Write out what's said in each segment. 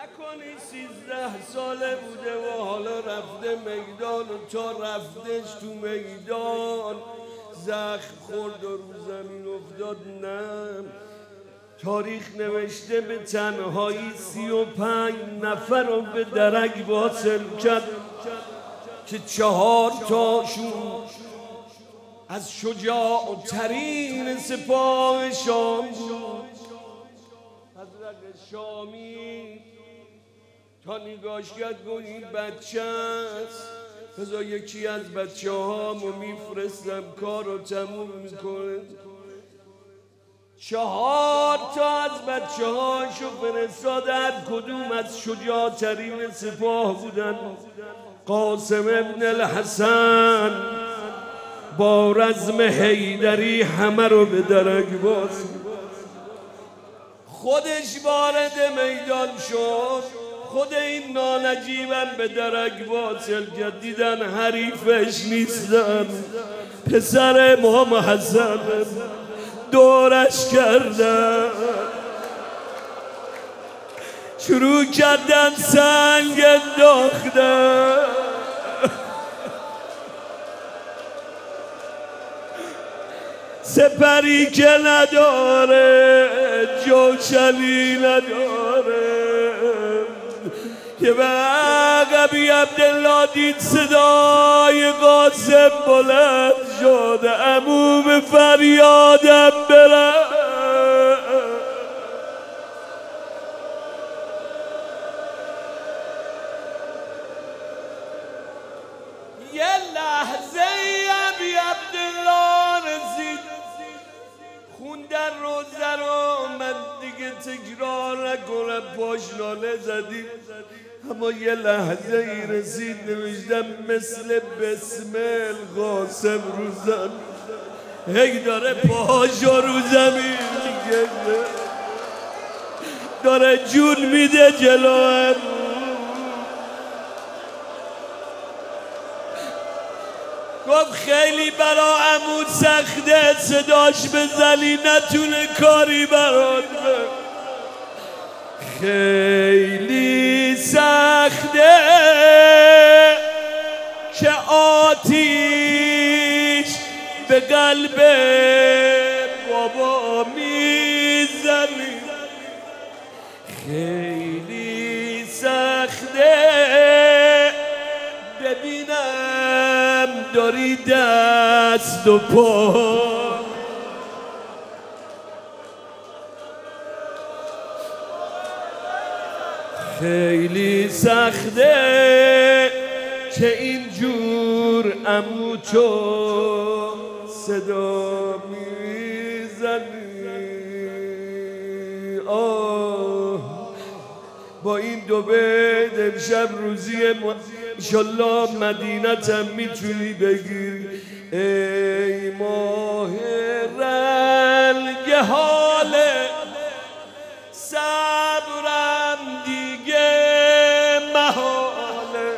نکنی 13 ساله بوده و حالا رفته میدان و تا رفتش تو میدان زخم خورد و رو زمین افتاد. نه، تاریخ نوشته به تنهایی 35 نفر رو به درک واصل کرد که 4 تاشون از شجاع‌ترین سپاه شام بود. حضرت شامی تا نگاش کرد گفت این بچه است، بذار یکی از بچه هامو میفرستم کار رو تموم میکنه. 4 تا از بچه هاشو فرستاد، هر کدوم از شجاع‌ترین سپاه بودن. قاسم ابن الحسن با رزم حیدری همه رو به درک باز، خودش وارد میدان شد، خود این نانجیبم به درک واصل کرد. دیدن حریفش نیستن، پسر امام حسن دورش کردن، شروع کردن سنگ انداختن. سپری که نداره جوشنی نداره. که به عقبی عبدالله دید صدای قاسم بلند شد، عمو به فریادم بره. یه لحظه عبی عبدالله رسید، خوندن روزه رو، من دیگه تکرار نکنم، پاشناله زدیم، اما یه لحظه ای رسید نوشتم مثل بسمل قاسم روزن هی داره پاشو رو زمین میگه، داره جون میده جلوم. گفت خیلی برا عمود سخته صداش بزنی نتونه کاری برات، خیلی سخته که آتیش به قلب بابا میزنی، خیلی سخته ببینم داری دست و پا، خیلی سخته که اینجور عمو تو صدا میزنی. با این دو بیت امشب روزی انشالله مدینتم میتونی بگیری. ای ماه رنگ حال صبرم دیگه محاله،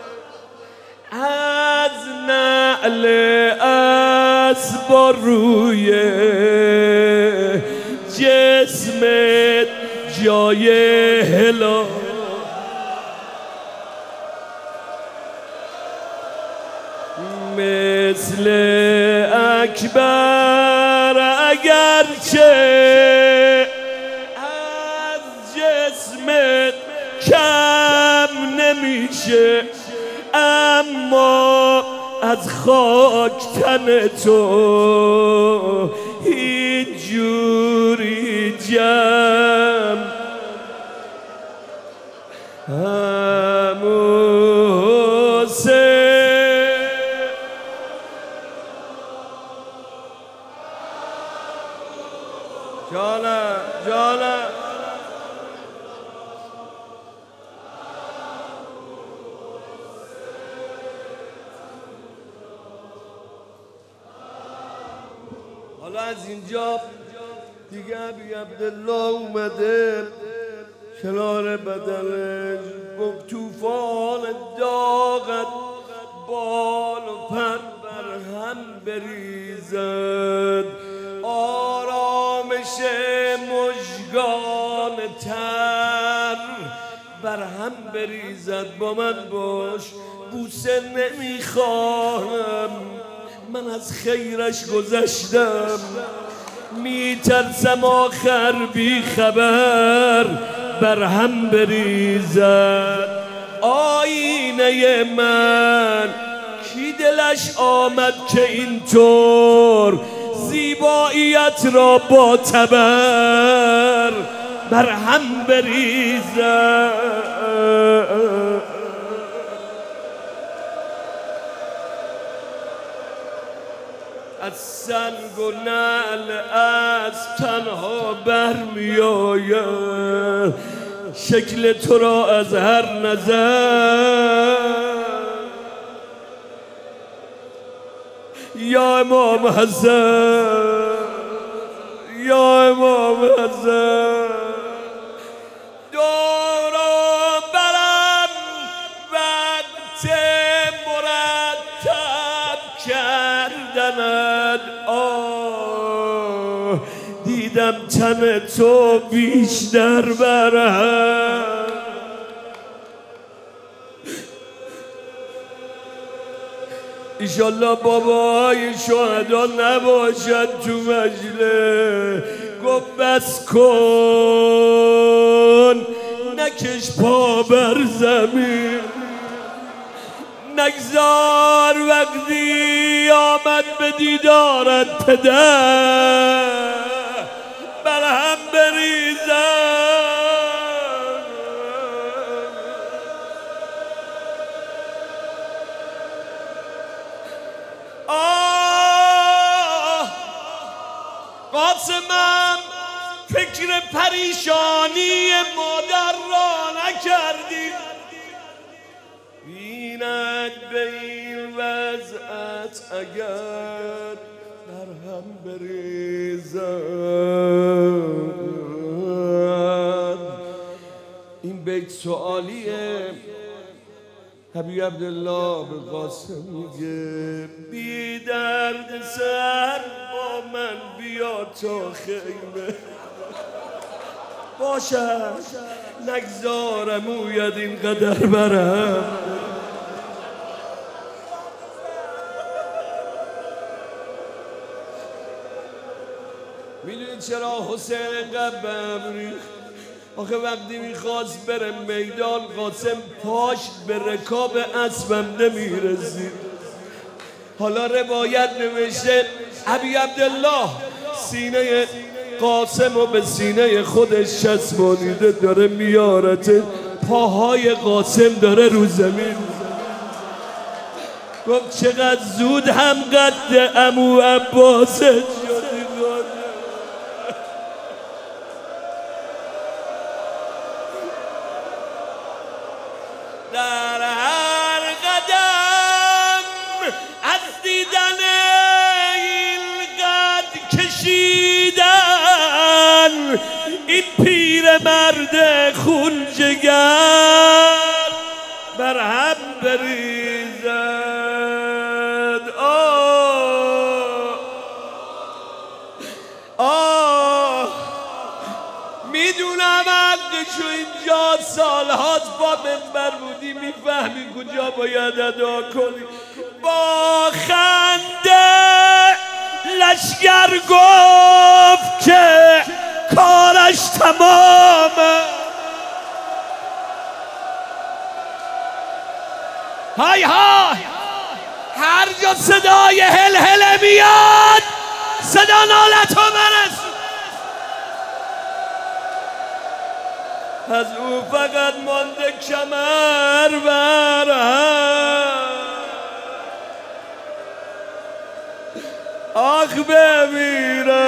از نعل اسب روی جسمت جای هلا، مثل اکبر اگرچه از جسمت کم نمیشه، اما از خاک تن تو هیچ جوری جمع. عمو حسین جانم جانم حالا از اینجا دیگه ابی عبدالله اومده کنار بدنش، گفت توفان داغت بال و پر بر هم بریزد، آرامش مژگان تر بر هم بریزد با من باش، بوسه نمیخواهم، من از خیرش گذشتم، میترسم آخر بی خبر بر هم بریزد. آینه من کی دلش آمد که اینطور زیباییت را با تبر بر هم بریزد. از سنگ و نعل از تنها برمی آید شکل تو را از هر نظر. یا امام حسن، یا امام حسن، دورو برم وقت مرتب کردنت. دیدم تن تو بیشتر برم، ایشالله باباهای شهدا نباشد تو مجلس. گفت بس کن نکش پا بر زمین، نگذار وقتی آمد به دیدارت پدر بر هم بریزد. قاسمم فکر پریشانی مادر را نکردی، بیند به این وضعت اگر بر هم بریزد. این بیت سوالیه. حبیب عبدالله به قاسم میگه بی درد سر با من بیا تا خیمه باشد، نگذارم اوید اینقدر برم. میدونید چرا حسین اینقدر بهم ریخت؟ آخه وقتی میخواست بره میدان قاسم پاش به رکاب اسبم نمیرسید. حالا روایت نوشته حبیب عبدالله سینه قاسم رو به سینه خودش چسبانیده داره میارته، پاهای قاسم داره رو زمین. گفت چقدر زود هم قد عمو عباس شدی. در هر قدم از دیدن این قد کشیدن این پیر مرد خون جگر بر هم بریزد. میدونم حقشو اینجا سالهاست با منبر بودی میفهمی کجا باید ادا کنی. با خنده لشگر گفت که کارش تمامه. های های هر جا صدای هل میاد صدا نالتو برس. از او فقط مانده کمر برم. آخ بمیره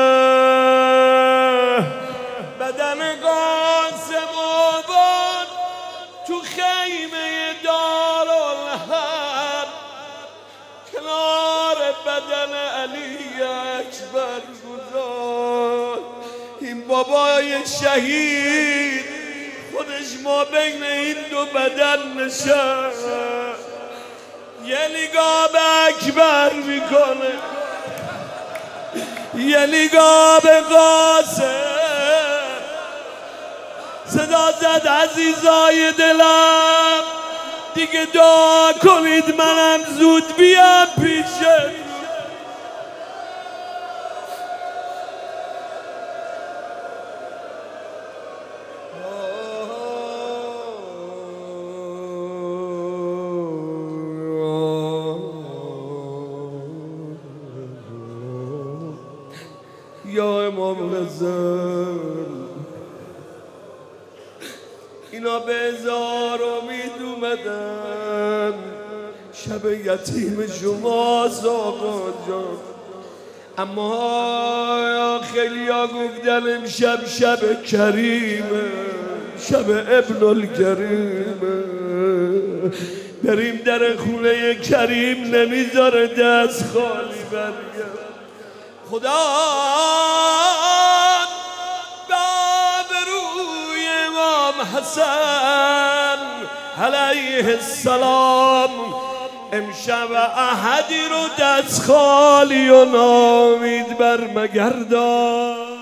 بدن قاسم آباد تو خیمه دارالحرب کنار بدن علی اکبر گذار. این بابای شهید خودش ما بین این دو بدن نشست، یه نگاه به اکبر میکنه، یه نگاه به قاسم. صدا بسازد عزیزای دلم. دیگه دعا کنید منم زود بیام پیشه. یا امام رضا اینا به هزار امید اومدن، شب یتیم شماست آقا جان. اما خیلی ها گفتن امشب شب کریمه، شب ابن الکریمه، بریم در خونه کریم نمیذاره دست خالی برگرد. خدا حسن علیه السلام امشب احدی رو دست خالی و نامید بر مگردان.